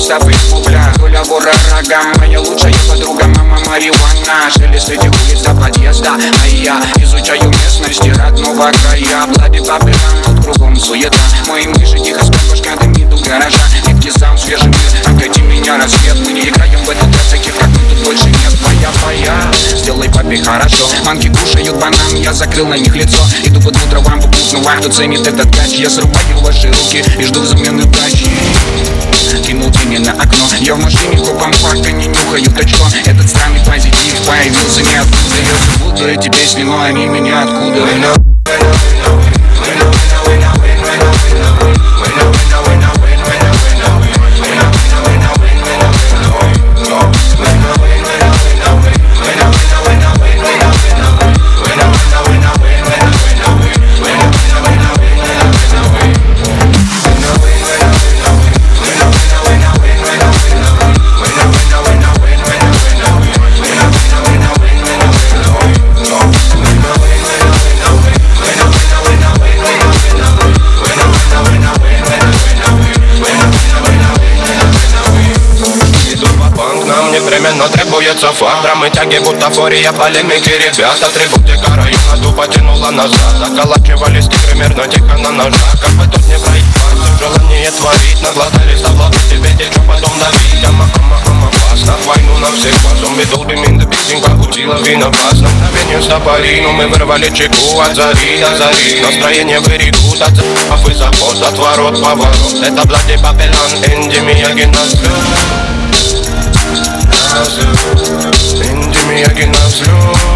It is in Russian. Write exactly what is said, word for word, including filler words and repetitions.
Густав из бубля, Коля вора рога, моя лучшая подруга, мама марихуана. Шелест этих улиц до подъезда, а я изучаю местности родного края. Блади папы рано, кругом суета. Мои мыши тихо спят, башка дымит у гаража. Легкий сам, свежий мир, окати меня рассвет. Мы не играем в этот раз, таких как мы тут больше нет. Пая-пая, сделай папе хорошо. Манки кушают банан, я закрыл на них лицо. Иду под утро вам попутно, кто ценит этот гач. Я срубаю ваши руки и жду взамены тачки. Кинул тени на окно, я в машине копом парка, не нюхаю точко. Этот странный позитив появился ниоткуда. Я забуду эти песни, но они меня откуда. Но требуется факт, драмы, тяги, бутафория, полемики, ребята. Атрибутика района тупо тянула назад. Околачивались примерно тихо на ножах. Как бы тут не проебаться, желание творить. Наглотались таблоты, тебе течу, потом давить. Ама, ама, ама, опасно, войну на всех вас. Зомби долбим, инда песенка удила вина вас. На мгновение стопорину мы вырвали чеку от зари до зари. Настроение берегут от за***ов и заход, отворот, поворот. Это Блади Папелан, Энди Мияги на взлет. Энди Мияги на взлет.